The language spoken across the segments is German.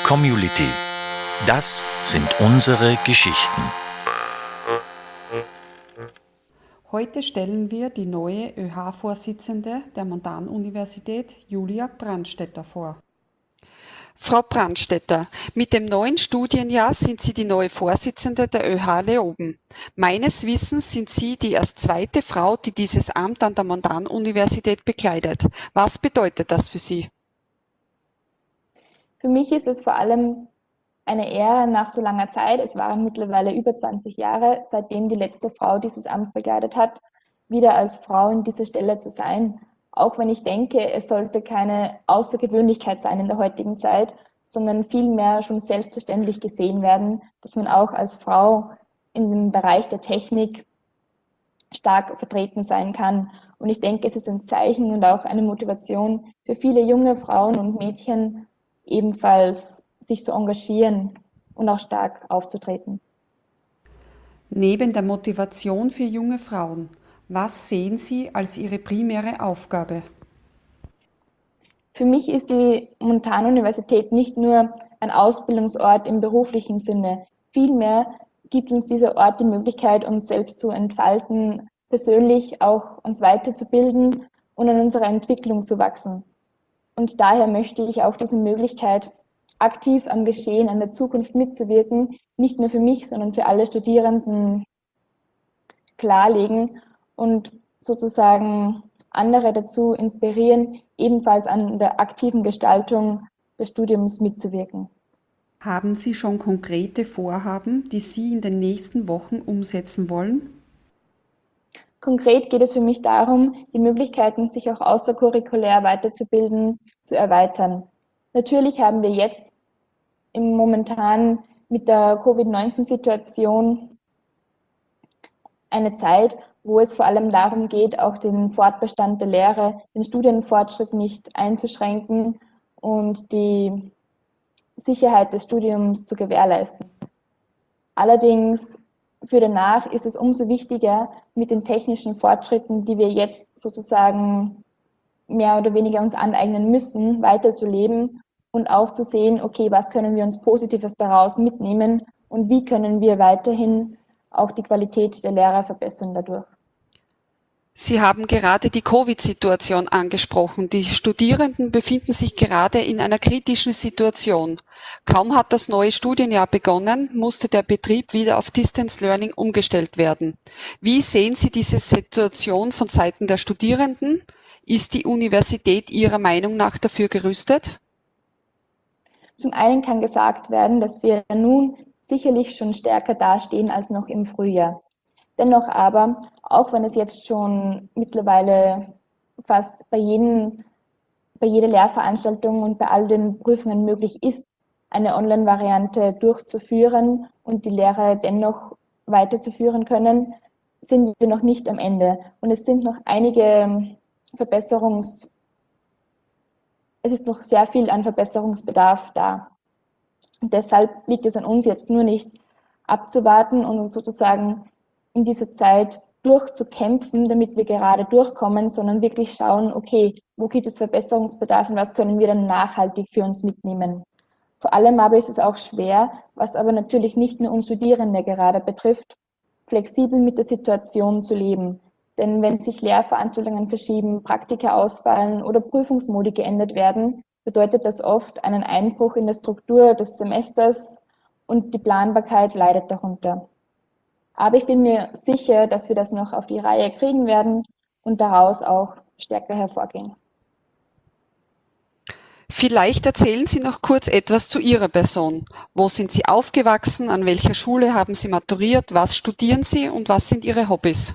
Community. Das sind unsere Geschichten. Heute stellen wir die neue ÖH-Vorsitzende der Montanuniversität, Julia Brandstetter, vor. Frau Brandstetter, mit dem neuen Studienjahr sind Sie die neue Vorsitzende der ÖH Leoben. Meines Wissens sind Sie die erst zweite Frau, die dieses Amt an der Montanuniversität bekleidet. Was bedeutet das für Sie? Für mich ist es vor allem eine Ehre nach so langer Zeit, es waren mittlerweile über 20 Jahre, seitdem die letzte Frau dieses Amt bekleidet hat, wieder als Frau in dieser Stelle zu sein. Auch wenn ich denke, es sollte keine Außergewöhnlichkeit sein in der heutigen Zeit, sondern vielmehr schon selbstverständlich gesehen werden, dass man auch als Frau in dem Bereich der Technik stark vertreten sein kann. Und ich denke, es ist ein Zeichen und auch eine Motivation für viele junge Frauen und Mädchen, ebenfalls sich zu engagieren und auch stark aufzutreten. Neben der Motivation für junge Frauen, was sehen Sie als Ihre primäre Aufgabe? Für mich ist die Montanuniversität nicht nur ein Ausbildungsort im beruflichen Sinne. Vielmehr gibt uns dieser Ort die Möglichkeit, uns selbst zu entfalten, persönlich auch uns weiterzubilden und an unserer Entwicklung zu wachsen. Und daher möchte ich auch diese Möglichkeit, aktiv am Geschehen, an der Zukunft mitzuwirken, nicht nur für mich, sondern für alle Studierenden klarlegen und sozusagen andere dazu inspirieren, ebenfalls an der aktiven Gestaltung des Studiums mitzuwirken. Haben Sie schon konkrete Vorhaben, die Sie in den nächsten Wochen umsetzen wollen? Konkret geht es für mich darum, die Möglichkeiten, sich auch außerkurrikulär weiterzubilden, zu erweitern. Natürlich haben wir jetzt momentan mit der Covid-19-Situation eine Zeit, wo es vor allem darum geht, auch den Fortbestand der Lehre, den Studienfortschritt nicht einzuschränken und die Sicherheit des Studiums zu gewährleisten. Allerdings für danach ist es umso wichtiger, mit den technischen Fortschritten, die wir jetzt sozusagen mehr oder weniger uns aneignen müssen, weiterzuleben und auch zu sehen, okay, was können wir uns Positives daraus mitnehmen und wie können wir weiterhin auch die Qualität der Lehre verbessern dadurch. Sie haben gerade die Covid-Situation angesprochen. Die Studierenden befinden sich gerade in einer kritischen Situation. Kaum hat das neue Studienjahr begonnen, musste der Betrieb wieder auf Distance Learning umgestellt werden. Wie sehen Sie diese Situation von Seiten der Studierenden? Ist die Universität Ihrer Meinung nach dafür gerüstet? Zum einen kann gesagt werden, dass wir nun sicherlich schon stärker dastehen als noch im Frühjahr. Dennoch aber, auch wenn es jetzt schon mittlerweile fast bei jeder Lehrveranstaltung und bei all den Prüfungen möglich ist, eine Online-Variante durchzuführen und die Lehre dennoch weiterzuführen können, sind wir noch nicht am Ende. Und es sind noch einige es ist noch sehr viel an Verbesserungsbedarf da. Und deshalb liegt es an uns jetzt nur nicht abzuwarten und uns sozusagen in dieser Zeit durchzukämpfen, damit wir gerade durchkommen, sondern wirklich schauen, okay, wo gibt es Verbesserungsbedarf und was können wir dann nachhaltig für uns mitnehmen. Vor allem aber ist es auch schwer, was aber natürlich nicht nur uns Studierende gerade betrifft, flexibel mit der Situation zu leben. Denn wenn sich Lehrveranstaltungen verschieben, Praktika ausfallen oder Prüfungsmodi geändert werden, bedeutet das oft einen Einbruch in der Struktur des Semesters und die Planbarkeit leidet darunter. Aber ich bin mir sicher, dass wir das noch auf die Reihe kriegen werden und daraus auch stärker hervorgehen. Vielleicht erzählen Sie noch kurz etwas zu Ihrer Person. Wo sind Sie aufgewachsen? An welcher Schule haben Sie maturiert? Was studieren Sie und was sind Ihre Hobbys?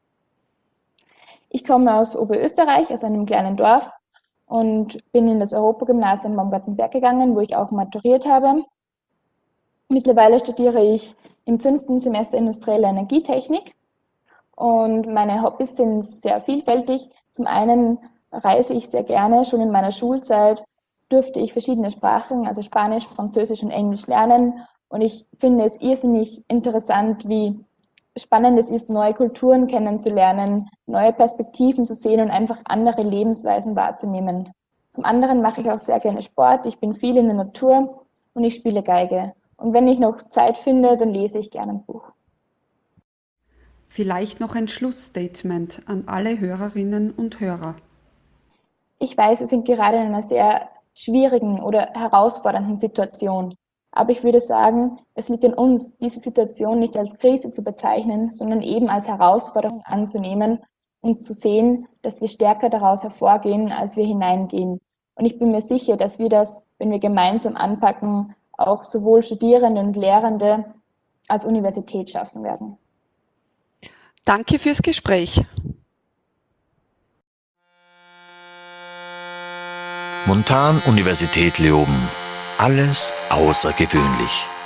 Ich komme aus Oberösterreich, aus einem kleinen Dorf und bin in das Europagymnasium Baumgartenberg gegangen, wo ich auch maturiert habe. Mittlerweile studiere ich im 5. Semester industrielle Energietechnik und meine Hobbys sind sehr vielfältig. Zum einen reise ich sehr gerne. Schon in meiner Schulzeit durfte ich verschiedene Sprachen, also Spanisch, Französisch und Englisch lernen. Und ich finde es irrsinnig interessant, wie spannend es ist, neue Kulturen kennenzulernen, neue Perspektiven zu sehen und einfach andere Lebensweisen wahrzunehmen. Zum anderen mache ich auch sehr gerne Sport. Ich bin viel in der Natur und ich spiele Geige. Und wenn ich noch Zeit finde, dann lese ich gerne ein Buch. Vielleicht noch ein Schlussstatement an alle Hörerinnen und Hörer. Ich weiß, wir sind gerade in einer sehr schwierigen oder herausfordernden Situation. Aber ich würde sagen, es liegt an uns, diese Situation nicht als Krise zu bezeichnen, sondern eben als Herausforderung anzunehmen und zu sehen, dass wir stärker daraus hervorgehen, als wir hineingehen. Und ich bin mir sicher, dass wir das, wenn wir gemeinsam anpacken, auch sowohl Studierende und Lehrende als Universität schaffen werden. Danke fürs Gespräch. Montan-Universität Leoben. Alles außergewöhnlich.